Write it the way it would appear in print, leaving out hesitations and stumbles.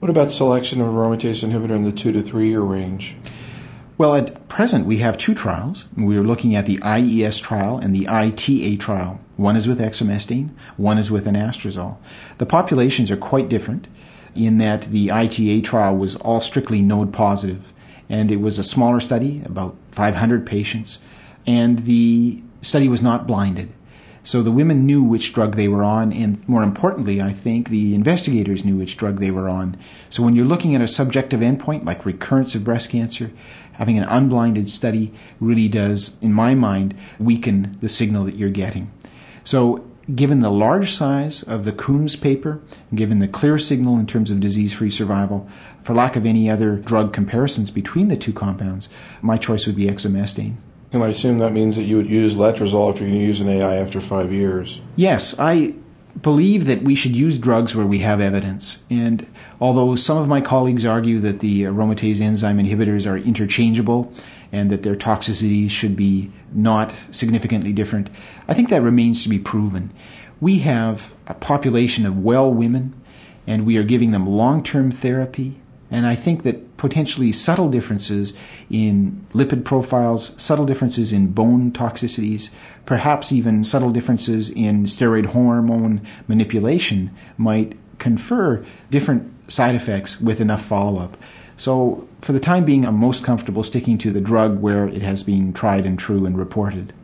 What about selection of aromatase inhibitor in the 2 to 3 year range? Well, at present, we have two trials. We are looking at the IES trial and the ITA trial. One is with exemestane, one is with anastrozole. The populations are quite different in that the ITA trial was all strictly node positive, and it was a smaller study, about 500 patients, and the study was not blinded. So the women knew which drug they were on, and more importantly, I think, the investigators knew which drug they were on. So when you're looking at a subjective endpoint like recurrence of breast cancer, having an unblinded study really does, in my mind, weaken the signal that you're getting. So given the large size of the Coombs paper, given the clear signal in terms of disease-free survival, for lack of any other drug comparisons between the two compounds, my choice would be exemestane. And I assume that means that you would use letrozole if you're going to use an AI after 5 years. Yes, I believe that we should use drugs where we have evidence. And although some of my colleagues argue that the aromatase enzyme inhibitors are interchangeable and that their toxicities should be not significantly different, I think that remains to be proven. We have a population of well women, and we are giving them long-term therapy. And I think that potentially subtle differences in lipid profiles, subtle differences in bone toxicities, perhaps even subtle differences in steroid hormone manipulation might confer different side effects with enough follow-up. So for the time being, I'm most comfortable sticking to the drug where it has been tried and true and reported.